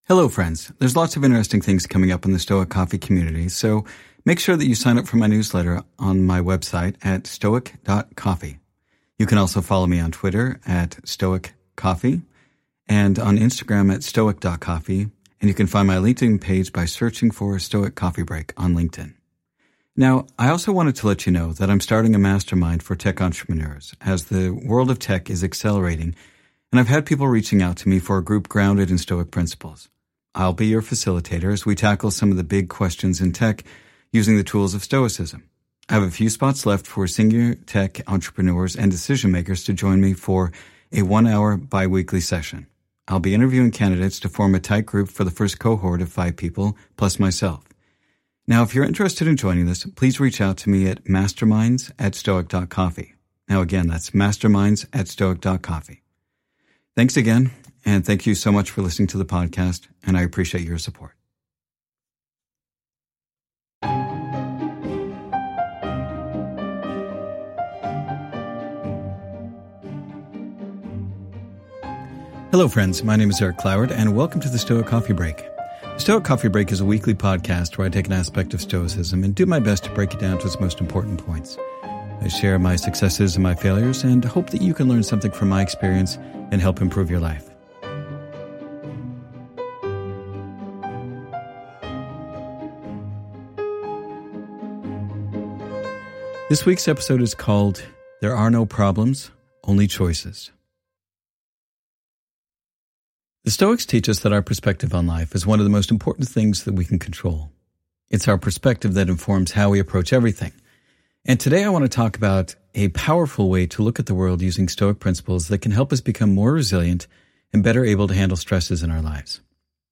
Hello, friends. There's lots of interesting things coming up in the Stoic Coffee community, so make sure that you sign up for my newsletter on my website at stoic.coffee. You can also follow me on Twitter at stoiccoffee and on Instagram at stoic.coffee, and you can find my LinkedIn page by searching for Stoic Coffee Break on LinkedIn. Now, I also wanted to let you know that I'm starting a mastermind for tech entrepreneurs as the world of tech is accelerating, and I've had people reaching out to me for a group grounded in Stoic principles. I'll be your facilitator as we tackle some of the big questions in tech using the tools of Stoicism. I have a few spots left for senior tech entrepreneurs and decision makers to join me for a 1-hour bi-weekly session. I'll be interviewing candidates to form a tight group for the first cohort of 5 people, plus myself. Now, if you're interested in joining this, please reach out to me at masterminds@stoic.coffee. Now, again, that's masterminds@stoic.coffee. Thanks again, and thank you so much for listening to the podcast, and I appreciate your support. Hello, friends. My name is Eric Cloward, and welcome to the Stoic Coffee Break. The Stoic Coffee Break is a weekly podcast where I take an aspect of Stoicism and do my best to break it down to its most important points. I share my successes and my failures and hope that you can learn something from my experience and help improve your life. This week's episode is called There Are No Problems, Only Choices. The Stoics teach us that our perspective on life is one of the most important things that we can control. It's our perspective that informs how we approach everything. And today I want to talk about a powerful way to look at the world using Stoic principles that can help us become more resilient and better able to handle stresses in our lives.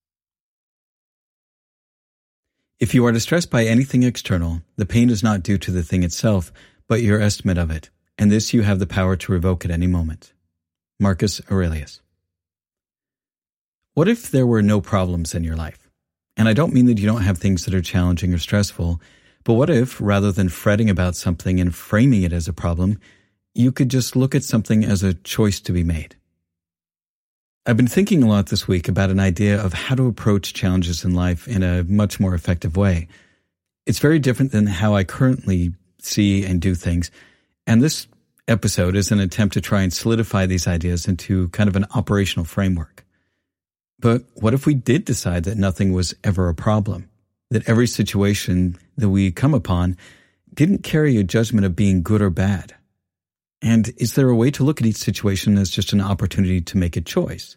If you are distressed by anything external, the pain is not due to the thing itself, but your estimate of it, and this you have the power to revoke at any moment. Marcus Aurelius. What if there were no problems in your life? And I don't mean that you don't have things that are challenging or stressful, but what if, rather than fretting about something and framing it as a problem, you could just look at something as a choice to be made? I've been thinking a lot this week about an idea of how to approach challenges in life in a much more effective way. It's very different than how I currently see and do things, and this episode is an attempt to try and solidify these ideas into kind of an operational framework. But what if we did decide that nothing was ever a problem? That every situation that we come upon didn't carry a judgment of being good or bad? And is there a way to look at each situation as just an opportunity to make a choice?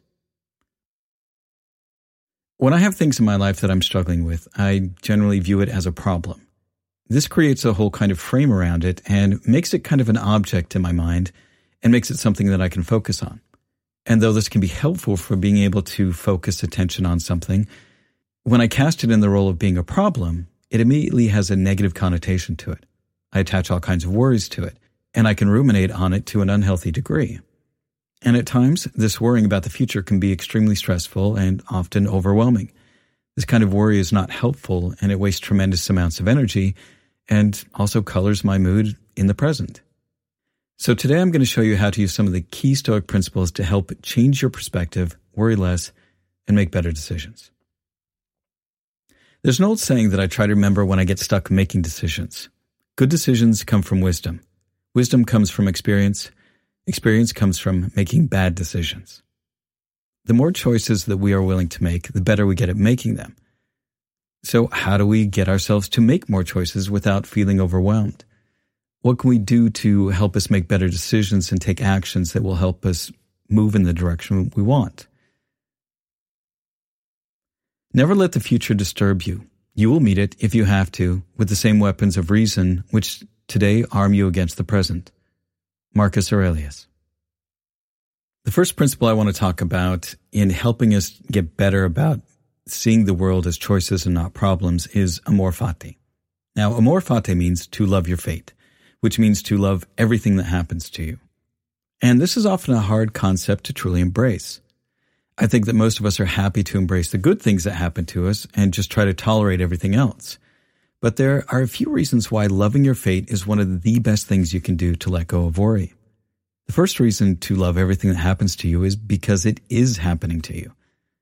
When I have things in my life that I'm struggling with, I generally view it as a problem. This creates a whole kind of frame around it and makes it kind of an object in my mind and makes it something that I can focus on. And though this can be helpful for being able to focus attention on something, when I cast it in the role of being a problem, it immediately has a negative connotation to it. I attach all kinds of worries to it, and I can ruminate on it to an unhealthy degree. And at times, this worrying about the future can be extremely stressful and often overwhelming. This kind of worry is not helpful, and it wastes tremendous amounts of energy and also colors my mood in the present. So today I'm going to show you how to use some of the key Stoic principles to help change your perspective, worry less, and make better decisions. There's an old saying that I try to remember when I get stuck making decisions. Good decisions come from wisdom. Wisdom comes from experience. Experience comes from making bad decisions. The more choices that we are willing to make, the better we get at making them. So how do we get ourselves to make more choices without feeling overwhelmed? What can we do to help us make better decisions and take actions that will help us move in the direction we want? Never let the future disturb you. You will meet it, if you have to, with the same weapons of reason which today arm you against the present. Marcus Aurelius. The first principle I want to talk about in helping us get better about seeing the world as choices and not problems is amor fati. Now, amor fati means to love your fate, which means to love everything that happens to you. And this is often a hard concept to truly embrace. I think that most of us are happy to embrace the good things that happen to us and just try to tolerate everything else. But there are a few reasons why loving your fate is one of the best things you can do to let go of worry. The first reason to love everything that happens to you is because it is happening to you.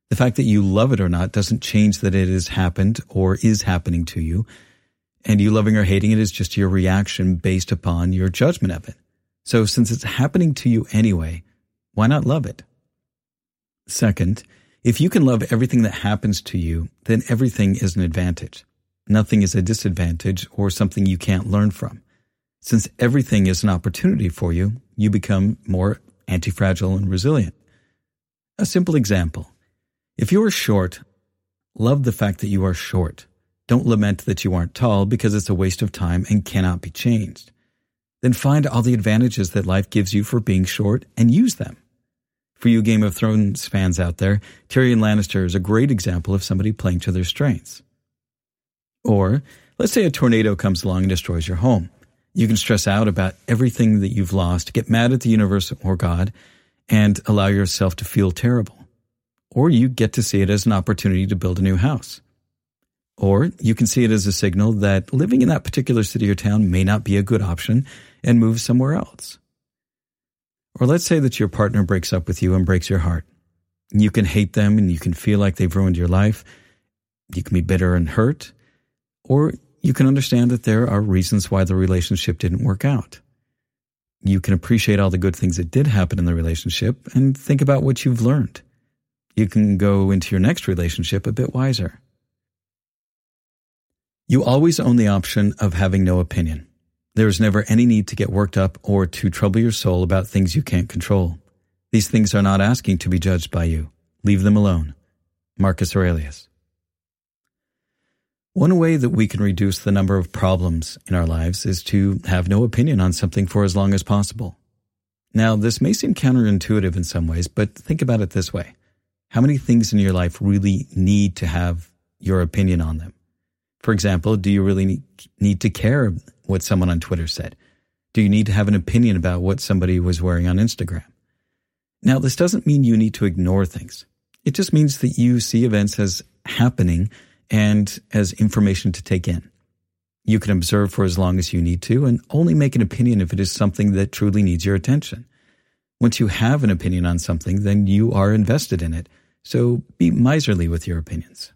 The fact that you love it or not doesn't change that it has happened or is happening to you. And you loving or hating it is just your reaction based upon your judgment of it. So since it's happening to you anyway, why not love it? Second, if you can love everything that happens to you, then everything is an advantage. Nothing is a disadvantage or something you can't learn from. Since everything is an opportunity for you, you become more anti-fragile and resilient. A simple example. If you are short, love the fact that you are short. Don't lament that you aren't tall because it's a waste of time and cannot be changed. Then find all the advantages that life gives you for being short and use them. For you Game of Thrones fans out there, Tyrion Lannister is a great example of somebody playing to their strengths. Or, let's say a tornado comes along and destroys your home. You can stress out about everything that you've lost, get mad at the universe or God, and allow yourself to feel terrible. Or you get to see it as an opportunity to build a new house. Or you can see it as a signal that living in that particular city or town may not be a good option and move somewhere else. Or let's say that your partner breaks up with you and breaks your heart. You can hate them and you can feel like they've ruined your life. You can be bitter and hurt. Or you can understand that there are reasons why the relationship didn't work out. You can appreciate all the good things that did happen in the relationship and think about what you've learned. You can go into your next relationship a bit wiser. You always own the option of having no opinion. There is never any need to get worked up or to trouble your soul about things you can't control. These things are not asking to be judged by you. Leave them alone. Marcus Aurelius. One way that we can reduce the number of problems in our lives is to have no opinion on something for as long as possible. Now, this may seem counterintuitive in some ways, but think about it this way. How many things in your life really need to have your opinion on them? For example, do you really need to care what someone on Twitter said? Do you need to have an opinion about what somebody was wearing on Instagram? Now, this doesn't mean you need to ignore things. It just means that you see events as happening and as information to take in. You can observe for as long as you need to and only make an opinion if it is something that truly needs your attention. Once you have an opinion on something, then you are invested in it. So be miserly with your opinions.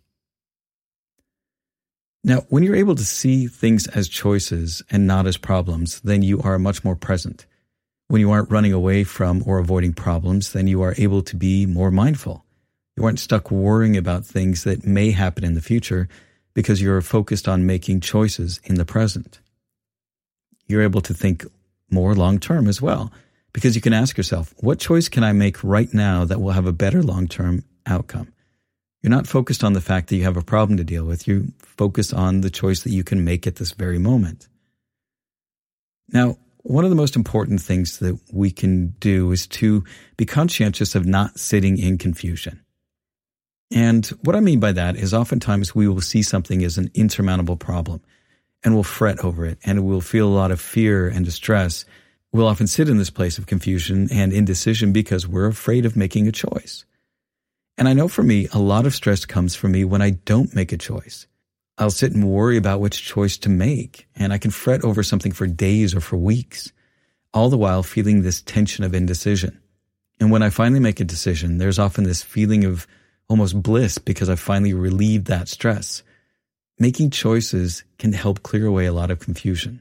Now, when you're able to see things as choices and not as problems, then you are much more present. When you aren't running away from or avoiding problems, then you are able to be more mindful. You aren't stuck worrying about things that may happen in the future because you're focused on making choices in the present. You're able to think more long-term as well because you can ask yourself, what choice can I make right now that will have a better long-term outcome? You're not focused on the fact that you have a problem to deal with. You focus on the choice that you can make at this very moment. Now, one of the most important things that we can do is to be conscientious of not sitting in confusion. And what I mean by that is oftentimes we will see something as an insurmountable problem and we'll fret over it and we'll feel a lot of fear and distress. We'll often sit in this place of confusion and indecision because we're afraid of making a choice. And I know for me, a lot of stress comes from me when I don't make a choice. I'll sit and worry about which choice to make, and I can fret over something for days or for weeks, all the while feeling this tension of indecision. And when I finally make a decision, there's often this feeling of almost bliss because I finally relieved that stress. Making choices can help clear away a lot of confusion.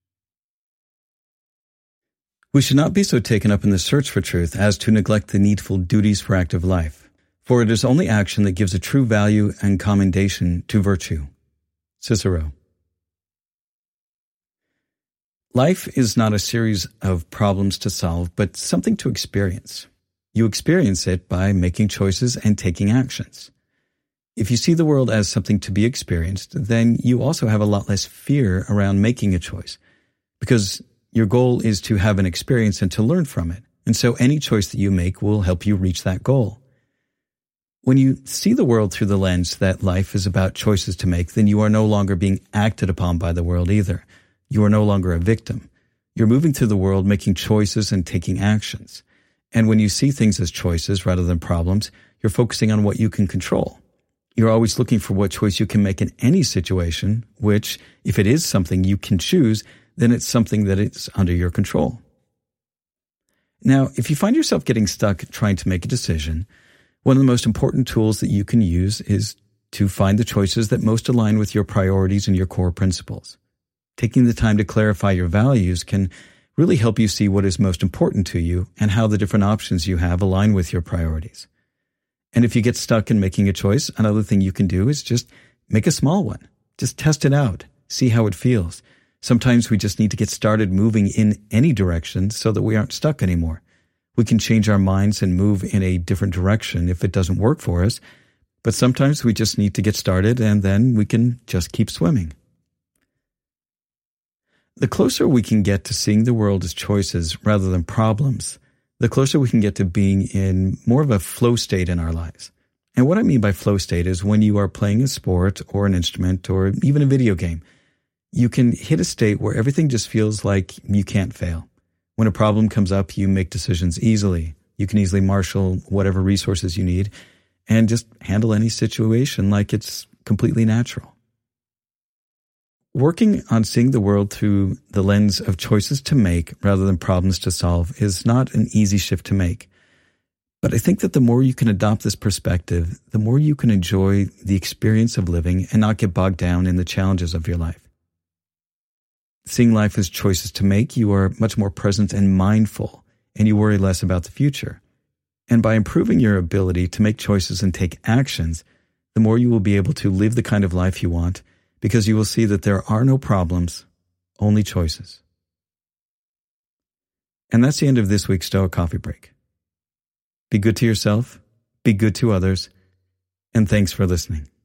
We should not be so taken up in the search for truth as to neglect the needful duties for active life. For it is only action that gives a true value and commendation to virtue. Cicero. Life is not a series of problems to solve, but something to experience. You experience it by making choices and taking actions. If you see the world as something to be experienced, then you also have a lot less fear around making a choice, because your goal is to have an experience and to learn from it. And so any choice that you make will help you reach that goal. When you see the world through the lens that life is about choices to make, then you are no longer being acted upon by the world either. You are no longer a victim. You're moving through the world making choices and taking actions. And when you see things as choices rather than problems, you're focusing on what you can control. You're always looking for what choice you can make in any situation, which, if it is something you can choose, then it's something that is under your control. Now, if you find yourself getting stuck trying to make a decision, One of the most important tools that you can use is to find the choices that most align with your priorities and your core principles. Taking the time to clarify your values can really help you see what is most important to you and how the different options you have align with your priorities. And if you get stuck in making a choice, another thing you can do is just make a small one. Just test it out. See how it feels. Sometimes we just need to get started moving in any direction so that we aren't stuck anymore. We can change our minds and move in a different direction if it doesn't work for us, but sometimes we just need to get started and then we can just keep swimming. The closer we can get to seeing the world as choices rather than problems, the closer we can get to being in more of a flow state in our lives. And what I mean by flow state is when you are playing a sport or an instrument or even a video game, you can hit a state where everything just feels like you can't fail. When a problem comes up, you make decisions easily. You can easily marshal whatever resources you need and just handle any situation like it's completely natural. Working on seeing the world through the lens of choices to make rather than problems to solve is not an easy shift to make. But I think that the more you can adopt this perspective, the more you can enjoy the experience of living and not get bogged down in the challenges of your life. Seeing life as choices to make, you are much more present and mindful, and you worry less about the future. And by improving your ability to make choices and take actions, the more you will be able to live the kind of life you want, because you will see that there are no problems, only choices. And that's the end of this week's Stoic Coffee Break. Be good to yourself, be good to others, and thanks for listening.